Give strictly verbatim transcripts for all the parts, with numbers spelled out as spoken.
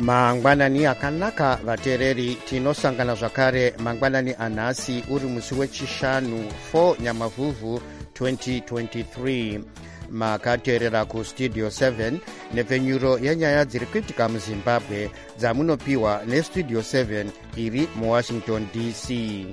mangwanani akanaka vateereri, tinosangana zvakare mangwanani anhasi uri musi wechishanu four Nyamavhuvhu twenty twenty-three. Makateerera kustudio seven nepfenyuro yenyaya dziri kuitika muzimbabwe dzamunopiwa nestudio seven iri muwashington D C.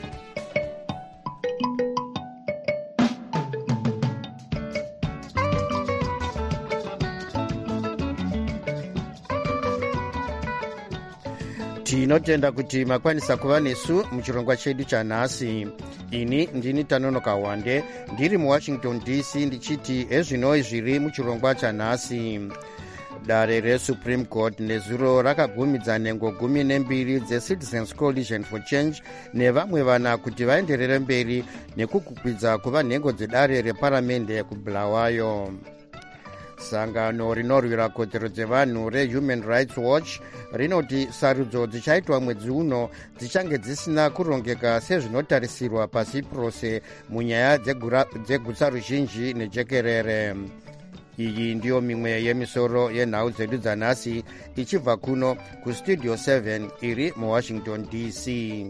Tinotenda kuti makwanisa kuva nesu muchirongwa chedu chanhasi. Ini ndini Tanonoka Wande ndiri muwashington D C ndichiti ezvinoi zviri muchirongwa chanhasi. Dare reSupreme Court nezuro rakabvumidza nhengo gumi nembiri dzeCitizens Coalition for Change nevamwe vana kuti vaenderere mberi nekukwidza kuva nhengo dzedare reparamende kuBulawayo. Sangano rinorwira kodzero dzevanhu reHuman Rights Watch rinoti sarudzo dzichaitwa mwedzi uno dzichange dzisina kurongeka sezvinotarisirwa pasi rose munyaya dzegutsa ruzhinji nejekerere. Iyi ndiyo mimwe yemisoro yenhau dzedu dzanhasi ichibva kuno kustudio seven iri muwashington D C.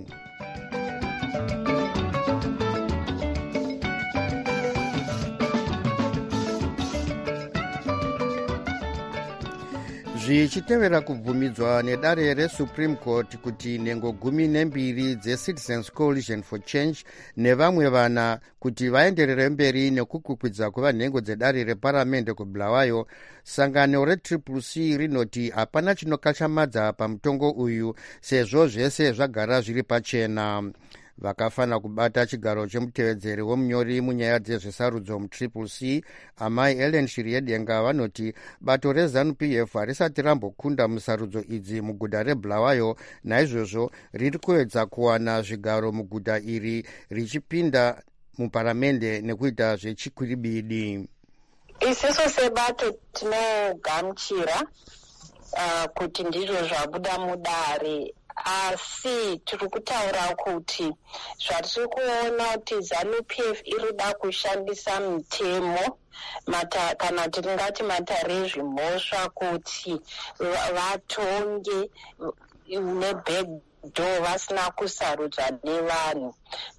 Zvichitevera kubvumidzwa nedare reSupreme Court kuti nhengo gumi nembiri dzeCitizens Coalition for Change nevamwe vana kuti vaenderere mberi nekukwidza kuva nhengo dzedare reparamende kuBulawayo, sangano reTriple C rinoti hapana chinokashamadza pamutongo uyu sezvo zvese zvagara zviri pachena. Vakafana kubata chigaro chemutevedzeri womunyori munyaya dzezvesarudzo muTriple C, amai Ellen Shiryedenga, vanoti bato reZANU P F harisati rambokunda musarudzo idzi muguta reBulawayo, naizvozvo riri kuedza kuwana zvigaro muguta iri richipinda muparamende nekuita zvechikwiribidi. Isiso sebato tinogamuchira uh, kuti ndizvo zvabuda mudare, asi tiri kutaura kuti zvatiri kuona kuti ZANU P F irida kushandisa mitemo mata, kana tingati matarezvimhosva kuti vatonge nebhegdo vasina kusarudzwa nevanhu.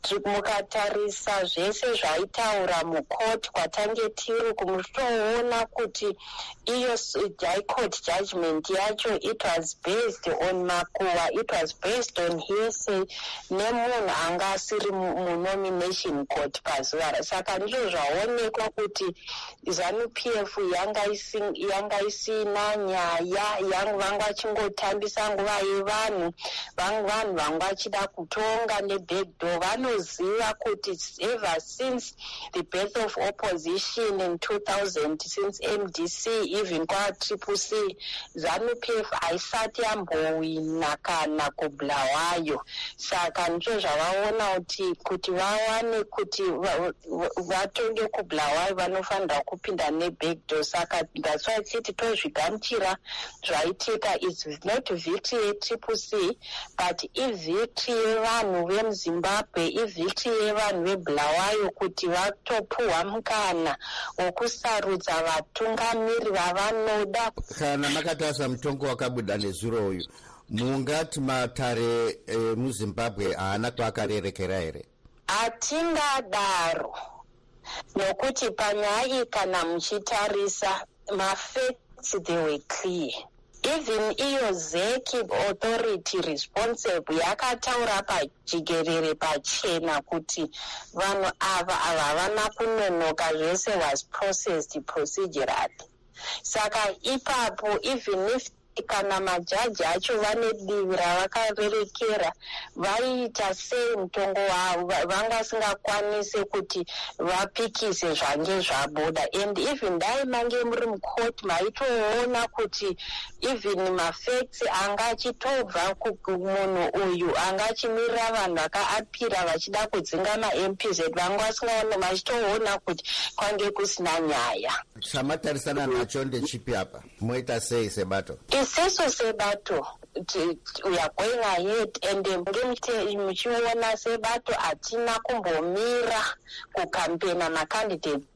Mukatarisa zvese zvaitaura mukoti kwatange tiri kumutoona kuti iyo high court judgment yacho it was based on makuwa, it was based on hearsay nemunhu anga asiri munomination court pazuva. Saka ndizvo zvaonekwa kuti ZANU P F yanga isina nyaya, vanga vachingotambisa nguva yevanhu, vanhu vanga vachida kutonga nebhegdo. Vanoziva kuti ever since the birth of opposition in two thousand, since M D C even kwa Triple C, ZANU P F haisati yambowina kana kuBulawayo. Saka ndizvo zvavaona kuti kuti vawane kuti vatonge kuBulawayo vanofanira kupinda nebhegdo. Saka that's why titi tozvigamuchira zvaitika. It's not victory yeTriple C, but ivictory yevanhu vemuZimbabwe, ivictory yevanhu veBulawayo kuti vatopuhwa mukana wokusarudza vatungamiri vavanoda. Kana makatarisa mutongo wakabuda nezuro uyu, mungati matare e, muZimbabwe haana kwakarerekera here? Hatingadaro, nokuti panyaya iyi kana muchitarisa mafacts they were clear. Even iyo Z E C authority responsible yakataura pajigerere pachena kuti vanhu ava ava havana kunonoka, zvese was processed procedurally. Saka ipapo even if kana majaji acho vane divi ravakarerekera vaiita sei mutongo wavo, vanga singakwanise kuti vapikise zvange zvabuda. And even dai mange muri mukoti maitoona kuti even mafacts anga achitobva kumunhu uyu anga achimirira vanhu vakaapira vachida kudzinga ma-M P Z, vanga vasingaona, machitoona kuti kwange kusina nyaya. Chamatarisana nacho ndechipi apa? Moita sei sebato? Isiso sebato we are going ahead, and muchiona sebato hatina kumbomira kukampena macandidate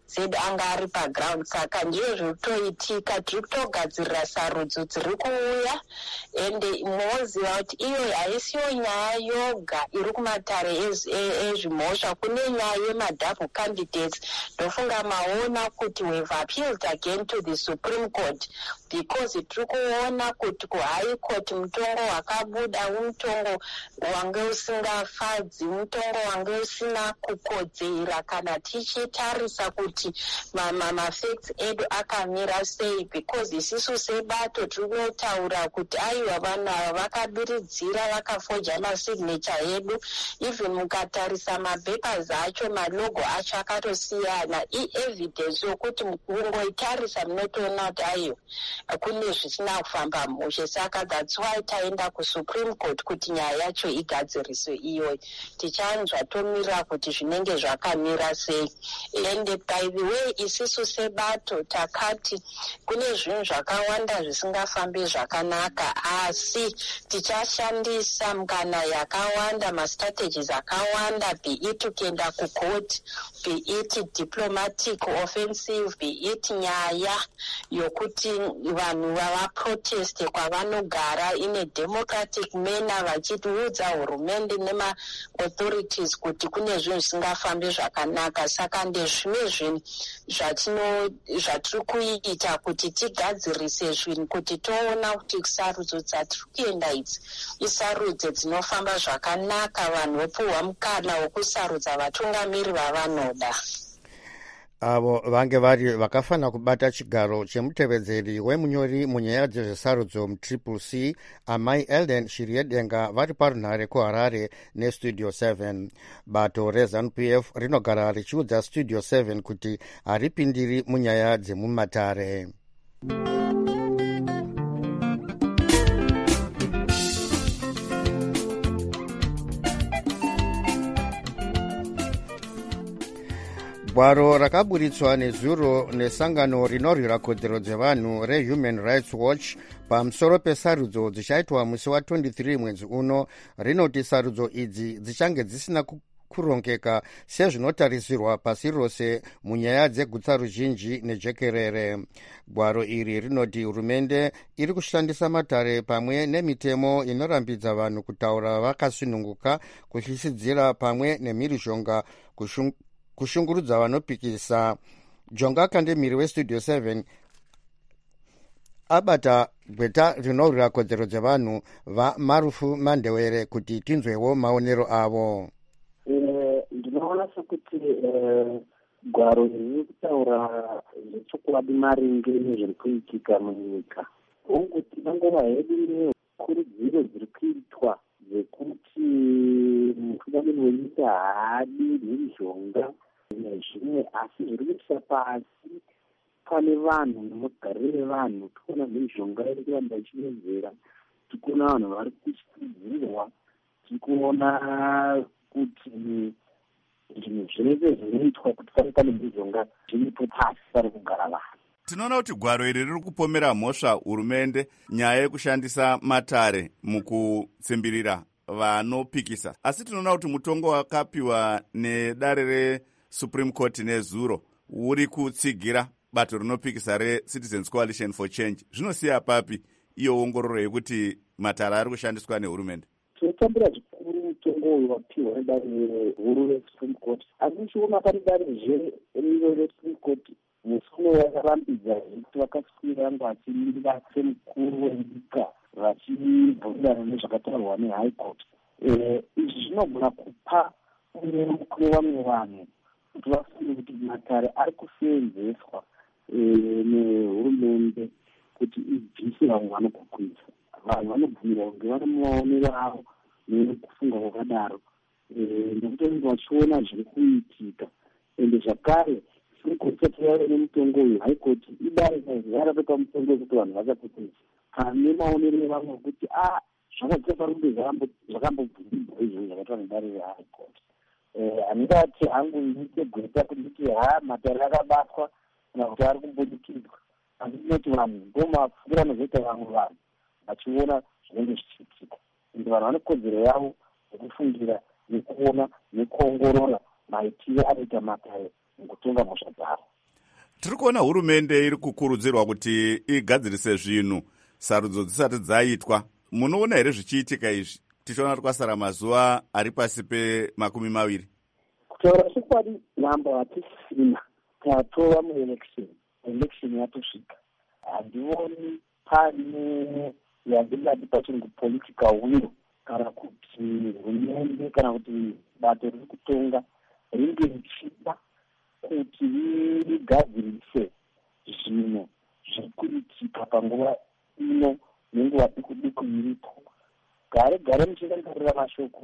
zedu anga ari paground. Saka ndiyo zviri kutoitika, tiri kutogadzirira sarudzo dziri kuuya, ende munoziva kuti iyo haisiyo nyaya yoga iri kumatare ezvimhosva, kune nyaya yemadouble candidates. Ndofunga maona kuti we have appealed again to the Supreme Court because tiri kuona kuti kuhigh court mutongo wakabuda umutongo wange usingafadzi, mutongo wange usina kukodzera kana tichitarisa kuti mafacts edu akamira sei, because isusu sebato tiri kunotaura kuti aiwa vanhu ava vakabiridzira vakafoja masignature edu. Even mukatarisa mapapers acho malogo acho akatosiyana, i-evidence yokuti kungoitarisa munotoona kuti aiwa kune zvisina kufamba mushe. Saka that's why taenda kuSupreme Court kuti nyaya yacho igadziriswe iyoyo. Tichanzwa tomira kuti zvinenge zvakamira sei. And by the way, isusu sebato takati kune zvinhu zvakawanda zvisingafambi zvakanaka, asi tichashandisa mukana yakawanda, mastrategies akawanda, be it kuenda kukoti, be it diplomatic offensive, be it nyaya yokuti vanhu vavaproteste kwavanogara in a democratic manner vachiudza hurumende nema-authorities kuti kune zvinhu zvisingafambi zvakanaka. Saka ndezvimwe zvinhu zvatiri kuita kuti tigadzirise zvinhu, kuti toona kuti sarudzo dzatiri kuenda idzi isarudzo dzinofamba zvakanaka, vanhu vopuhwa mukana wokusarudza vatungamiri vavanoda. Avo vange vari vakafana kubata chigaro chemutevedzeri wemunyori munyaya dzezvesarudzo mutriple C, amai Ellen Shiriedenga, vari parunhare kuHarare nestudio seven. Bato reZANU P F rinogara richiudza studio seven kuti haripindiri munyaya dzemumatare. Gwaro rakaburitswa nezuro nesangano rinorwira kodzero dzevanhu reHuman Rights Watch pamusoro pesarudzo dzichaitwa musi wa23 mwedzi uno rinoti sarudzo idzi dzichange dzisina kurongeka sezvinotarisirwa pasi rose munyaya dzegutsa ruzhinji nejekerere. Gwaro iri rinoti hurumende iri kushandisa matare pamwe nemitemo inorambidza vanhu kutaura vakasununguka, kushisidzira pamwe nemhirizhonga kushung kushungurudza vanopikisa. Jonga Kandemiri westudio seven abata gweta rinorwira kodzero dzevanhu vaMarufu Mandewere kuti tinzwewo maonero avo. Ndinoona sekuti gwaro riri kutaura zvechokwadi maringe nezviri kuitika munyika. Onguti mangova hedu nekurudziro dziri kuitwa dzekuti mutungamiri wenyika haadi mhirizhonga nezvimwe, asi zviri kuisa pasi pane vanhu nemugarire vanhu. Tikuona mhirizhonga iri kuramba ichimedzera, tikuona vanhu vari kuchidzirwa, tikuona kuti zvinhu zvese zvinoitwa kuti pari pane mhirizhonga zviripo pasi pari kugara vanhu. Tinoona kuti gwaro iri riri kupomera mhosva hurumende nyaya yekushandisa matare mukutsimbirira vanopikisa, asi tinoona kuti mutongo wakapiwa nedare reSupreme Court nezuro uri kutsigira bato rinopikisa reCitizens Coalition for Change. Zvinosiya papi iyo ongororo yekuti matare ari kushandiswa nehurumende? Tinotambira zvikuru mutongo uyu wapiwa nedare huru reSupreme Court, asi tichiona pari darezve riro reSupreme Court musuno wakarambidza kuti vakaswira ngo vachimirira semukuru wenyika vachibvumirana nezvakataurwa neHigh Court. Izvi zvinogona kupa unyoro kune vamwe vanhu kuti vafunge kuti matare ari kuseenzeswa nehurumende kuti ibvise vamwe vanokukwidza. Vanhu vanobvumirwa kunge vane maonero avo nekufunga kwakadaro, nekuti vanenge vachiona zviri kuitika. Ende zvakare sirikoti yave nemutongo uyu, High Court idare yarapeka mutongo wekuti vanhu vachakukwidza pane maonero evamwe kuti a zvakaita parumbe zvakambobvumirwa izvozvo zvakaitwa nedare reHigh Court. Handingati hangu iite gweta kunditi ha matare akabatwa kana kuti ari kumbodikidzwa, asi tinoti vanhu ndomafungiro anozoita vamwe vanhu vachiona zvinenge zvichiitika. Ende vanhu vane kodzero yavo yekufungira nekuona nekuongorora maitiro anoita matare mukutonga mhosva dzavo. Tiri kuona hurumende iri kukurudzirwa kuti igadzirise zvinhu sarudzo dzisati dzaitwa. Munoona here zvichiitika izvi tichiona kwasara mazuva ari pasi pemakumi maviri? Kutaura chokwadi namba hatisina tatova muelection election yatosvika. Handioni pane yandingati pachirungu political will kana kuti hurumende kana kuti bato riri kutonga ringe richida kuti rigadzirise zvinhu zviri kuitika panguva ino nenguva duku duku iripo. Gare gare muchingarira mashoko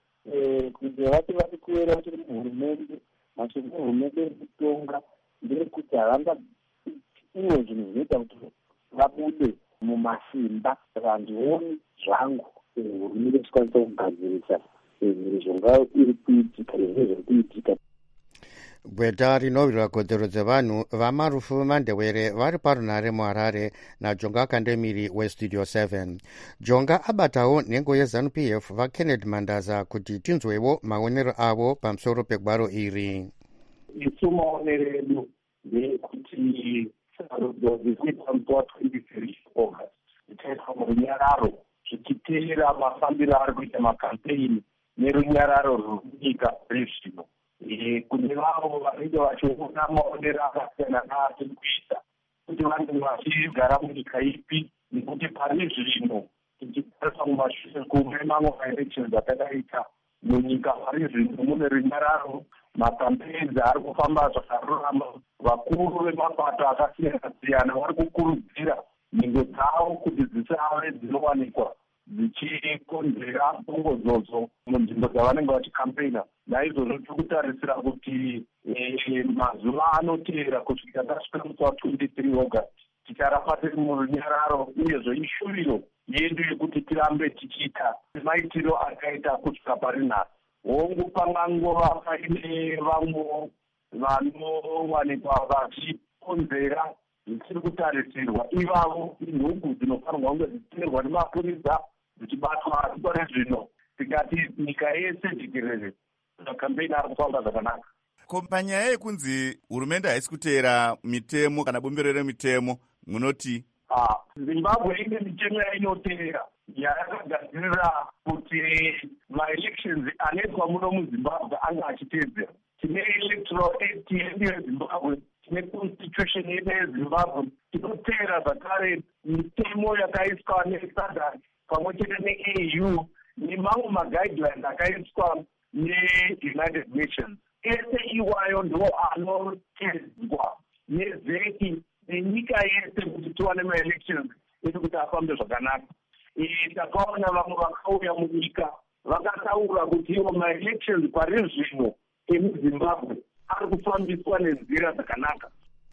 kunze vati vari kuera chiri muhurumende mashoko ehurumende iri kutonga nderekuti havanga imwe zvinhu zvinoita kuti vabude mumasimba. Saka handioni zvangu hurumende ichikwanisa kugadzirisa mhirizhonga iri kuitika nezvine zviri kuitika. Gweta rinovirwa kodzero dzevanhu vamarufu mandewere vari parunhare muharare najonga kandemiri westudio seven. Jonga abatawo nhengo yeZANU-P F vaKennedy Mandaza kuti tinzwewo maonero avo pamusoro pegwaro iri. Isu maonero edu ndekuti sarudzo dzirikuitwa musi twenty-three August dzichaitwa murunyararo zvichiteera mafambiro ari kuita makampeni nerunyararo rwekunyika rezvino. Kune vavo vanenge vachiona maonero akasiyana naatiri kuita kuti vange vachigara munyika ipi, nekuti pane zvino tichitarisa mumashure kume mamwe maelections atakaita munyika pari zvino mune runyararo, makampeni ari kufamba zvakarurama. Vakuru vemapato akasiyana siyana vari kukurudzira nhengo dzavo kuti dzisave dzinowanikwa dzichikonzera bongozozo munzvimbo dzavanenge vachikampena. Naizvozvo tiri kutarisira kuti mazuva anoteera kusvika tasvika musi wa-twenty-three August ticharamba tiri murunyararo, uyezvo ishuviro yedu yekuti tirambe tichiita maitiro akaita kusvika pari nhasi. Hongu pangangova paine vamwe vanowanikwa vachikonzera zvisiri kutarisirwa, ivavo inhungu dzinofanirwa kunge dzichiteerwa nemapurisa dzichibatwa zvikore zvino. Tikati nyika yese jikerere makampeni ari kufamba zvakanaka. Ko panyaya yekunzi hurumende haisi kuteera mitemo kana bumbiro remitemo munoti? Ah, Zimbabwe ine mitemo yainoteera yakagadzirira kuti maelections anoitwa muno muZimbabwe anga achiteedzera. Tine electoral act yedu yeZimbabwe, tine constitution yedu yeZimbabwe, tinoteera zvakare mitemo yakaiswa neSADC pamwe chete ne-A U nemamwe maguidelines akaiswa ne-United Nations. Ese iwayo ndo anoteedzwa nezeki nenyika yese kuti tiwane maelections edu kuti afambe zvakanaka. Takaona vamwe vakauya munyika vakataura kuti iwo maelections pari zvino emuZimbabwe ari kufambiswa nenzira dzakanaka.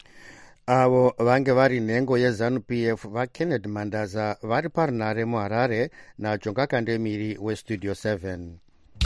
Avo vange vari nhengo yeZANU-P F vaKennedy Mandaza vari parunhare muHarare naJonga Kandemiri westudio seven.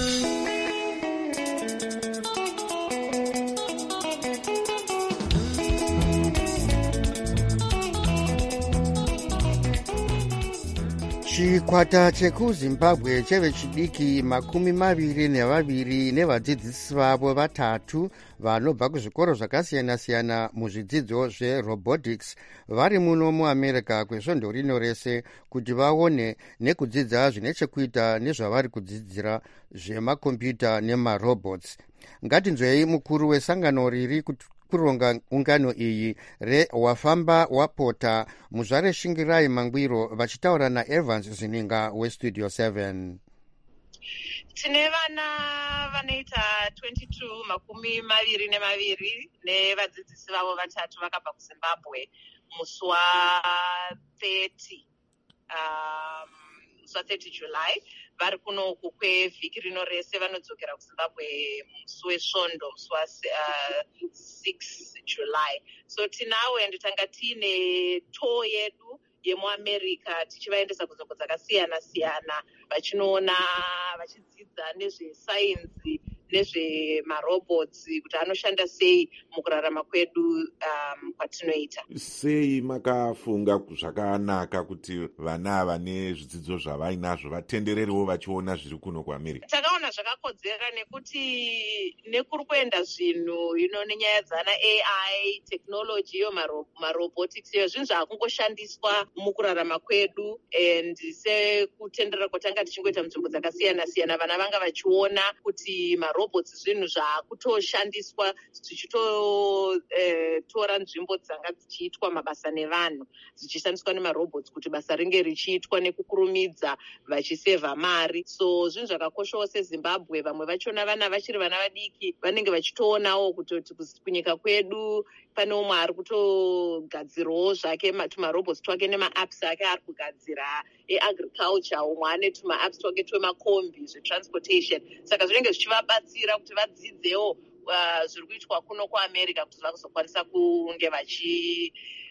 Chikwata chekuZimbabwe chevechidiki makumi maviri nevaviri nevadzidzisi vavo vatatu vanobva kuzvikoro zvakasiyana-siyana muzvidzidzo zverobotics vari muno muAmerica kwesvondo rino rese kuti vaone nekudzidza zvine chekuita nezvavari kudzidzira zvemakombiyuta nemarobots. Ngatinzwei mukuru wesangano riri kuronga ungano iyi rewafamba wapota muzvare Shingirai Mangwiro vachitaura naEvans Zininga westudio seven. Tine vana vanoita twenty-two makumi maviri nemaviri nevadzidzisi vavo vatatu vakabva kuZimbabwe musi wa-thirty um, musi wa-thirty July. Vari kunoku kwevhiki rino rese vanodzokera kuZimbabwe musi wesvondo musi wa-six July. So tinawe ende tanga tiine tour yedu yemuAmerica tichivaendesa kunzvimbo dzakasiyana siyana vachinoona vachidzidza nezvesainzi nezvemarobots kuti anoshanda sei mukurarama kwedu um, kwatinoita. Sei makafunga zvakanaka kuti vana ava nezvidzidzo zvavainazvo vatendererewo vachiona zviri kuno kuAmerica? Takaona zvakakodzera nekuti nekuri kuenda zvinhu ino nenyaya dzana A I technology yo marobotics iyo zvinhu zvakungoshandiswa mukurarama kwedu, and sekutenderera kwatanga tichingoita munzvimbo dzakasiyana siyana vana vanga vachiona kuti marobots zvinhu zvakutoshandiswa zvichitotora eh, nzvimbo dzanga dzichiitwa mabasa nevanhu zvichishandiswa nemarobots kuti basa ringe richiitwa nekukurumidza vachisevha mari. So zvinhu zvakakoshawo seZimbabwe, vamwe vachona vana vachiri vana vadiki vanenge vachitoonawo kuti kunyika kwedu pane umwe ari kutogadzirawo zvake tumarobots twake nemaapps ake ari kugadzira eagriculture, umwe ane tumaapps twake twemakombi zvetransportation. Saka zvinenge zvichivabatsira kuti vadzidzewo uh, zviri kuitwa kuno kuAmerica kuti vakuzokwanisa kunge vachi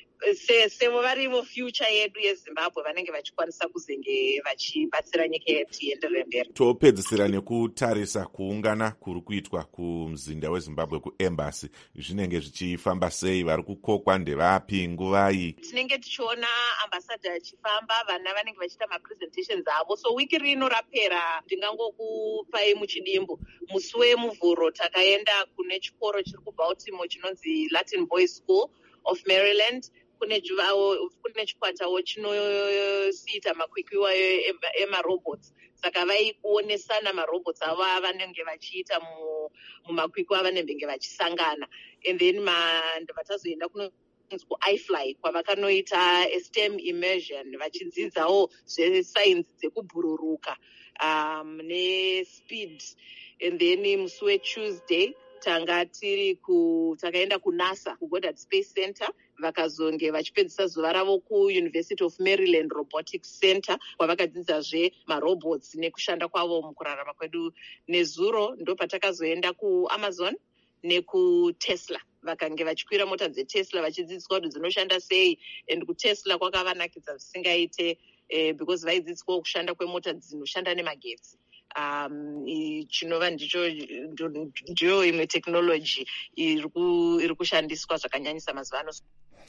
sevo varivo future yedu yeZimbabwe vanenge vachikwanisa kuzenge vachibatsira nyika yedu ienderere mberi. Topedzisira nekutarisa kuungana kuri kuitwa kumzinda weZimbabwe kuembassy, zvinenge zvichifamba sei? Vari kukokwa ndevapi? nguvai? Tinenge tichiona ambassador achifamba, vana vanenge vachiita mapresentations avo. So wiki rino rapera ndingangokupai muchidimbu. Musi wemuvhuro takaenda kune chikoro chiri kuBaltimore chinonzi Latin Boys School of Maryland. Kune juvao kune chikwatawo chinosiita makwikwiwa emarobots. Saka vaikuonesana marobots avo vanenge vachiita mumakwikwi avanenge vachisangana. And then vatazoenda kuno kuiFly kwavakanoita STEM immersion vachidzidzawo zvesainzi dzekubhururuka um, nespeed. And then musi weTuesday tanga tiri ku takaenda kuNASA kuGoddard Space Center, vakazonge vachipedzisa zuva ravo kuUniversity of Maryland Robotics Center kwavakadzidzazve marobots nekushanda kwavo mukurarama kwedu. Nezuro ndo patakazoenda kuAmazon nekuTesla, vakange vachikwira mota dzeTesla vachidzidziswa kuti dzinoshanda sei. And kuTesla kwakavanakidza zvisingaite eh, because vaidzidziswa kushanda kwemota dzinoshanda nemagetsi. Um, chinova ndicho ndiyo imwe technology iri kushandiswa zvakanyanyisa mazuva ano.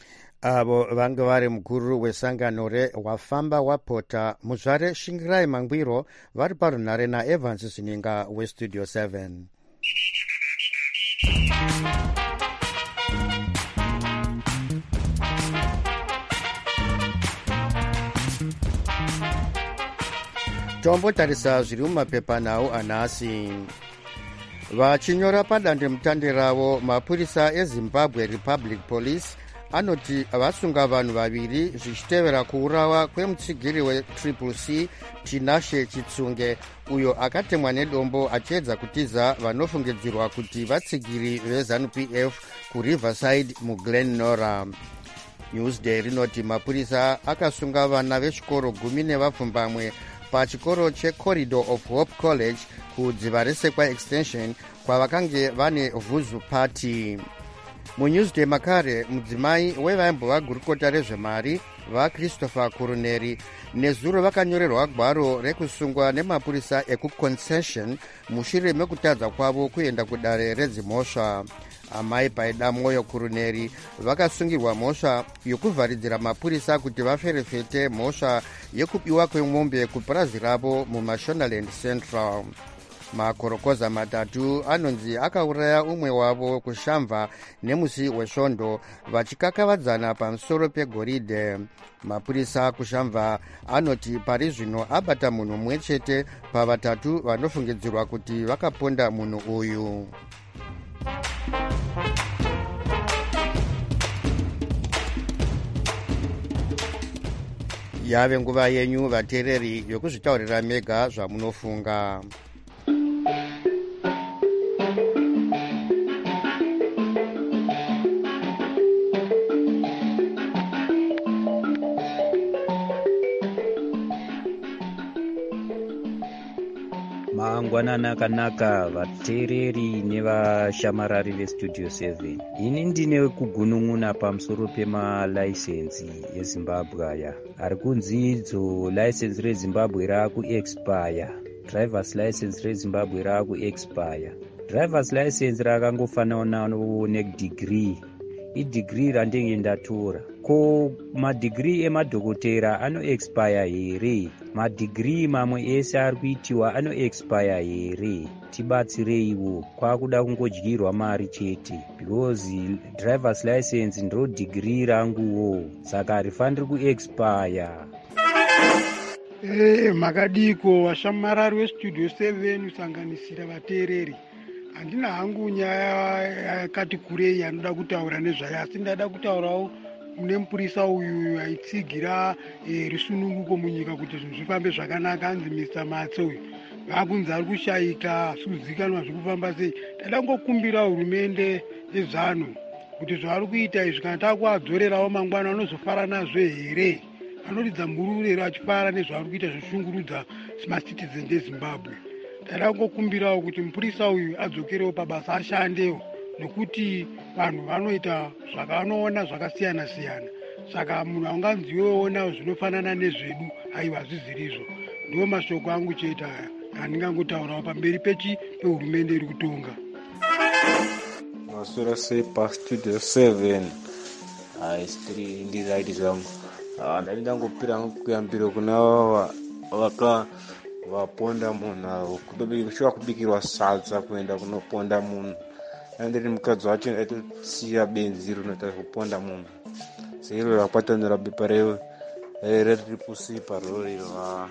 Avo vange vari mukuru wesangano rewafamba wapota muzvare Shingirai Mangwiro vari parunhare naEvans Zininga westudio seven. Tombotarisa zviri mumapepanhau anhasi. Vachinyora padandemutande ravo, mapurisa eZimbabwe Republic Police anoti vasunga vanhu vaviri zvichitevera kuurawa kwemutsigiri wetriple C Tinashe Chitsunge, uyo akatemwa nedombo achiedza kutiza vanofungidzirwa kuti vatsigiri veZANU-P F kuRiverside muGlen Norah. Newsday rinoti mapurisa akasunga vana vechikoro gumi nevapfumbamwe pachikoro cheCorridor of Hope College kudziva reSekwa Extension kwavakange vane vhuzu party. MuNewsday makare mudzimai wevaimbova gurukota rezvemari vaChristopher Kuruneri nezuro vakanyorerwa gwaro rekusungwa nemapurisa ekuconcession mushure mekutadza kwavo kuenda kudare redzimhosva. Amai Paida Moyo Kuruneri vakasungirwa mhosva yokuvharidzira mapurisa kuti vaferefete mhosva yekubiwa kwemombe kupurazi ravo muMashonaland Central. Makorokoza matatu anonzi akauraya umwe wavo kushamva nemusi wesvondo vachikakavadzana pamusoro pegoridhe. Mapurisa kushamva anoti pari zvino abata munhu mumwe chete pavatatu vanofungidzirwa kuti vakaponda munhu uyu. Yave nguva yenyu vateereri yokuzvitaurira mega zvamunofunga. Mangwanana akanaka vateereri nevashamarari vestudio seven. Ini ndine kugunun'una pamusoro pemalaisensi eZimbabwe aya ari kunzi idzo license reZimbabwe raakuexpire, drivers license reZimbabwe raakuexpire. drivers license rakangofananawo nedegree. Idegree randenge ndatora. Ko madegree emadhokotera ano expire here? Madegree mamwe ese ari kuitiwa ano expire here? Tibatsireiwo, kwakuda kungodyirwa mari chete, because drivers license ndo degree ranguwo, saka harifaniri kuexpire. Eh, makadiko washamarari westudio seven usanganisira vateereri. Handina hangu nyaya yakati kurei anoda kutaura nezvayo, asi ndada kutaurawo nemupurisa uyu aitsigira e, risununguko munyika kuti zvinhu zvifambe zvakanaka, anzi Mister Matse uyu vakunzi ari kushayika, hasi kuzikanwa zviri kufamba sei. Ndada kungokumbira hurumende yezano kuti zvavari kuita izvi kana takuadzorerawo mangwana anozofara nazvo here? Anoridza mbururero achifara nezvavari kuita zvoshungurudza macitizen eZimbabwe. Ndada kungokumbirawo kuti mupurisa uyu adzokerewo pabasa, ashandewo, nekuti vanhu vanoita zvakanoona zvakasiyana siyana. Saka munhu anganziweona zvinofanana nezvedu, aiwa zvizirizvo. Ndiwo mashoko angu chete aya andingangotaurawo pamberi pechi pehurumende iri kutonga. Masura sei pastudio seven aistiri ndiraiti zvangu ndandangopira kuyambiro kuna vava vaka vaponda munhu kushuva kubikirwa sadza kuenda kunoponda munhu, andiri mukadzi wacho aitosiya benzi rinoita kuponda munhu, seiro rakwatanira bepa rewe reriripusi parori va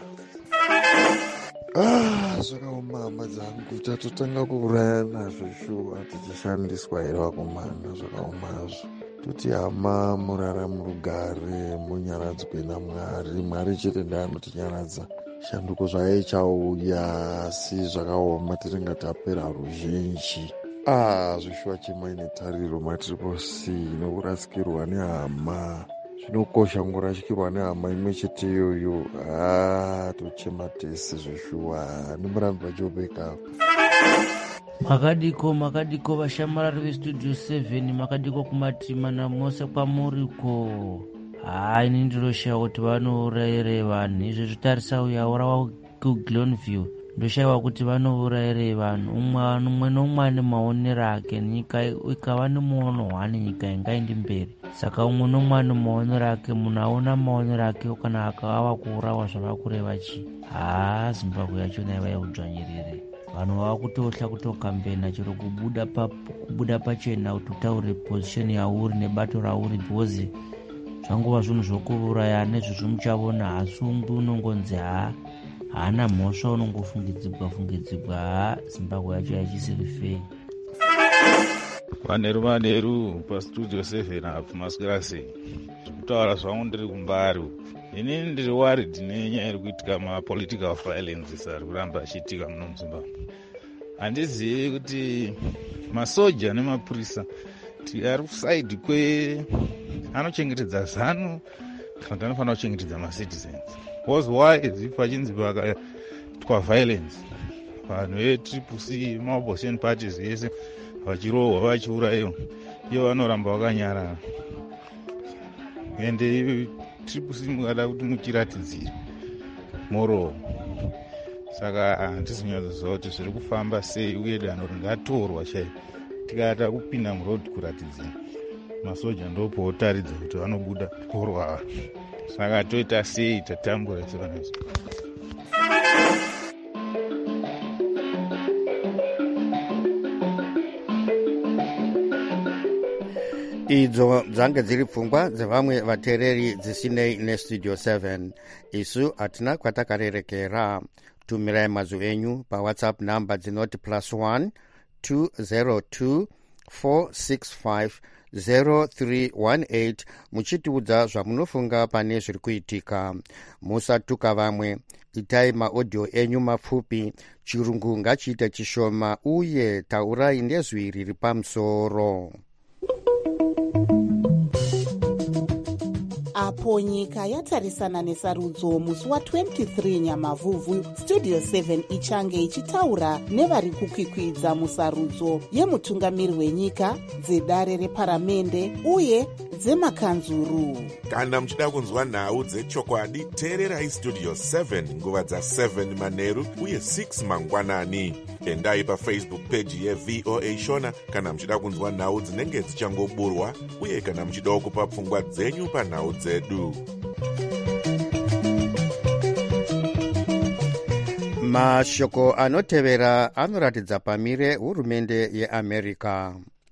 Ah, zvakaoma hama dzangu, tatotanga kuuraya nazvo shuwa tichishandiswa here vakomana. Zvakaomazvo toti hama murarame rugare, munyaradzwe naMwari. Mwari chete ndaanotinyaradza. Shanduko zvaye chauya, asi zvakaoma tiringa tapera ruzhinji. Ah, zvishuwa chimaine tariro matiriposi nokurasikirwa nehama. Zvinokosha kungorashikirwa nehama imwe chete iyoyo. Ah, tochema tese zvishuwa nemurambi vachopeka. Makadiko makadiko vashamarari vestudio seven, makadiko kumatima namose kwamuriko. Hai nindiroshawa kuti vanourayire vanhu, izvo zvitarisa uyaurawa kuGlenview ndoshayiwa kuti vanourayire vanhu, umwe nomwe ane maonero ake, nyika ikava nemuono hwani nyika ingaindi mberi. Saka umwe nomwe ane maonero ake, munhu aona maonero ake kana akava kuurawa zvava kureva chi. Haa, Zimbabwe yachona yava yaudzvanyirire, vanhu vava kutohla kutokambena chero kubuda pa kubuda pachena kuti utaure position yauri nebato rauri, because zvangova zvinhu zvokuuraya nezvo zvimuchavona. Asi ungu unongonzi haa haana mhosva, unongofungidzibwa fungidzibwa. Haa, Zimbabwe yacho yachisiri fei. Vaneru vaneru pastudio seven apo maswera sei? Zvekutaura zvangu ndiri kumbari. Inini ndiri worried nenyaya iri kuitika mapolitical violence ari kuramba achiitika muno muZimbabwe. Handizivi kuti masoja nemapurisa ari kusaidi kwe anochengetedza zano kana kuti anofanira kuchengetedza macitizens. Was why if pachinzi pakaitwa violence vanhu vetriple C maopposition parties yese vachirohwa vachiurayiwa, ivo vanoramba vakanyarara. Ende triple C mukada kuti muchiratidzira moroho. Saka handisi kunyatsoziva kuti zviri kufamba sei uye danho ringatorwa chaivo tikada kupinda muroad kuratidzira. Masoja ndopotaridza kuti vanobuda korwa. Saka toita sei tatambura sevanhu. idzo dzange dziri pfungwa dzevamwe vateereri dzisinei nestudio seven. Isu hatina kwatakarerekera. Tumirai mazwi enyu pawhatsapp namba dzinoti plus one two zero two four six five zero three one eight muchitiudza zvamunofunga pane zviri kuitika. Musatuka vamwe, itai maaudio enyu mapfupi, chirungu ngachiite chishoma, uye taurai nezwi riri pamusoro. Apo ipo nyika yatarisana nesarudzo musi wa23 Nyamavhuvhu, Studio seven ichange ichitaura nevari kukwikwidza musarudzo yemutungamiri wenyika, dzedare reparamende uye dzemakanzuru. Kana muchida kunzwa nhau dzechokwadi, teererai Studio seven nguva dza7 manheru uye six mangwanani. Endai pafacebook page yeV O A Shona kana muchida kunzwa nhau dzinenge dzichangoburwa uye kana muchida kupa pfungwa dzenyu panhau dzedu. Mashoko anotevera anoratidza pamire hurumende yeAmerica.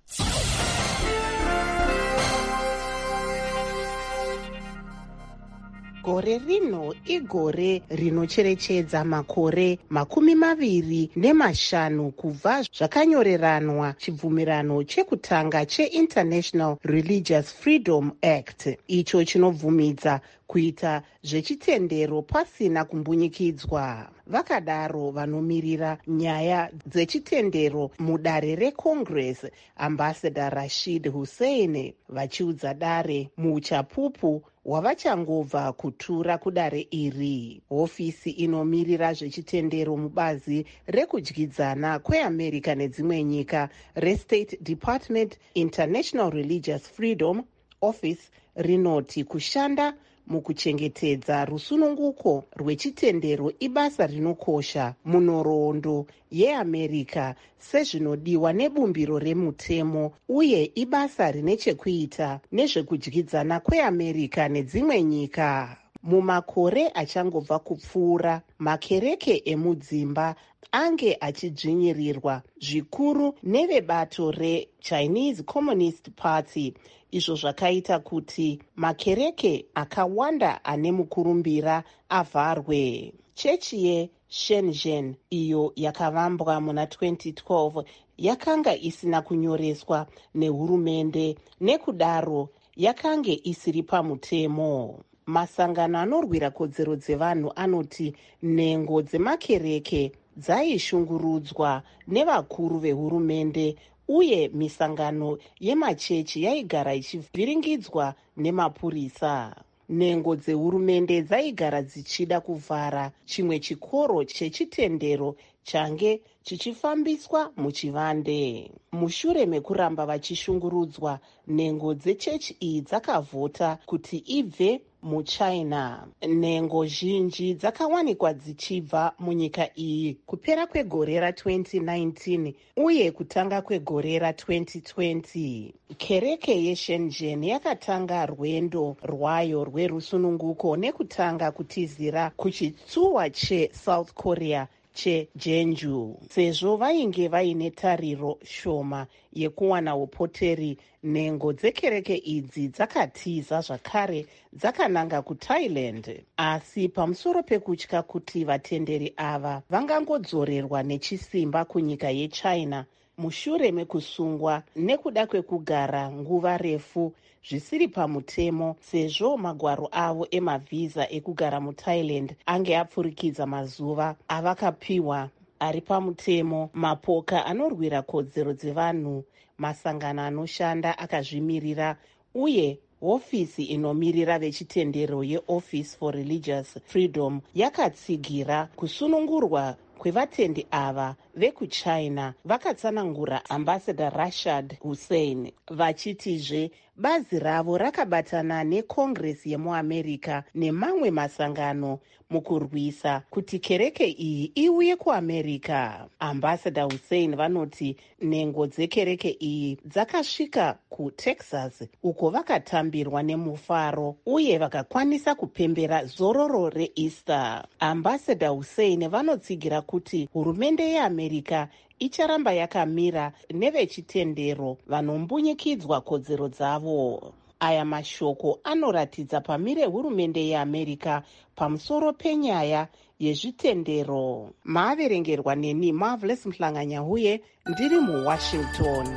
Gore rino igore rinocherechedza makore makumi maviri nemashanu kubva zvakanyoreranwa chibvumirano chekutanga cheInternational Religious Freedom Act, icho chinovhumidza kuita zvechitendero pasina kumbunyikidzwa. Vakadaro vanomirira nyaya dzechitendero mudare reCongress, Ambassador Rashid Hussein, vachiudza dare muchapupu wavachangobva kutura kudare iri. Hofisi inomirira zvechitendero mubazi rekudyidzana kweAmerica nedzimwe nyika reState Department International Religious Freedom Office rinoti kushanda mukuchengetedza rusununguko rwechitendero ibasa rinokosha munhoroondo yeAmerica sezvinodiwa nebumbiro remutemo uye ibasa rine chekuita nezvekudyidzana kweAmerica nedzimwe nyika. Mumakore achangobva kupfuura, makereke emudzimba ange achidzvinyirirwa zvikuru nevebato reChinese Communist Party, izvo zvakaita kuti makereke akawanda ane mukurumbira avharwe. Chechi yeShenzhen, iyo yakavambwa muna twenty twelve, yakanga isina kunyoreswa nehurumende, nekudaro yakange isiri pamutemo. Masangano anorwira kodzero dzevanhu anoti nhengo dzemakereke dzaishungurudzwa nevakuru vehurumende uye misangano yemachechi yaigara ichivhiringidzwa nemapurisa. Nhengo dzehurumende dzaigara dzichida kuvhara chimwe chikoro chechitendero change chichifambiswa muchivande. Mushure mekuramba vachishungurudzwa, nhengo dzechechi iyi dzakavhota kuti ibve muChina. Nhengo zhinji dzakawanikwa dzichibva munyika iyi kupera kwegore ratwenty nineteen uye kutanga kwegore ratwenty twenty. Kereke yeShenzhen yakatanga rwendo rwayo rwerusununguko nekutanga kutizira kuchitsuwa cheSouth Korea cheJeonju. Sezvo vainge vaine tariro shoma yekuwana upoteri, nhengo dzekereke idzi dzakatiza zvakare dzakananga kuThailand. Asi pamusoro pekutya kuti vatenderi ava vangangodzorerwa nechisimba kunyika yeChina mushure mekusungwa nekuda kwekugara nguva refu zvisiri pamutemo, sezvo magwaro avo emavhiza ekugara muThailand ange apfurikidza mazuva avakapiwa ari pamutemo, mapoka anorwira kodzero dzevanhu, masangano anoshanda akazvimirira uye hofisi inomirira vechitendero yeOffice for Religious Freedom yakatsigira kusunungurwa kwevatendi ava vekuChina. Vakatsanangura Ambassador Rashid Hussein vachitizve bazi ravo rakabatana neCongress yemuAmerica nemamwe masangano mukurwisa kuti kereke iyi iuye kuAmerica. Ambassador Hussein vanoti nhengo dzekereke iyi dzakasvika kuTexas uko vakatambirwa nemufaro uye vakakwanisa kupembera zororo reEaster. Ambassador Hussein vanotsigira kuti hurumende yeAmerica icharamba yakamira nevechitendero vanombunyikidzwa kodzero dzavo. Aya mashoko anoratidza pamire hurumende yeAmerica pamusoro penyaya yezvitendero. Maaverengerwa neni Marvelous Mhlanganyahuye, ndiri muWashington.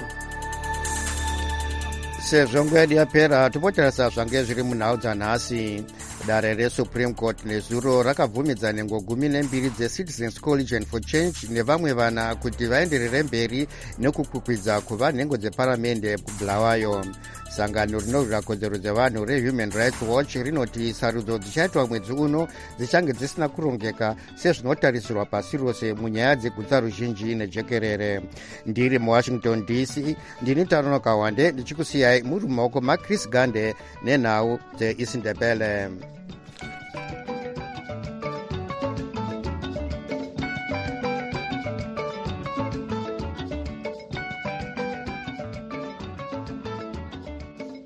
Sezvo nguva yedu yapera, topotarisa zvange zviri munhau dzanhasi. Dare reSupreme Court nezuro rakabvumidza nhengo gumi nembiri dzeCitizens Coalition for Change nevamwe vana kuti vaenderere mberi nekukwikwidza kuva nhengo dzeparamende kuBulawayo. sangano rinorwira kodzero dzevanhu rehuman rights watch rinoti sarudzo dzichaitwa mwedzi uno dzichange dzisina kurongeka sezvinotarisirwa pasi rose munyaya dzegutsa ruzhinji nejekerere. Ndiri muwashington D C, ndini Tanono Kawande ndichikusiyai muri mumaoko maChris Gande nenhau dzeIsindebele.